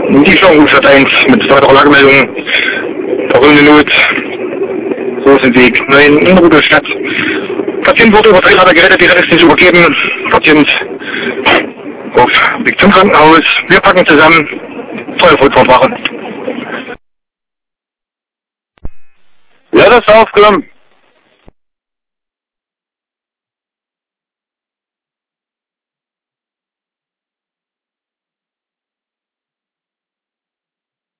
Tiefschlauchstadt 1 mit weiterer Lagemeldung. Verrollende Not. Rosenweg 9 in Rudolstadt. Patient wurde über 3 Meter gerettet, die Rest ist übergeben. Patient auf Weg zum Krankenhaus. Wir packen zusammen. Feuerfortwache. Ja, das ist aufgenommen.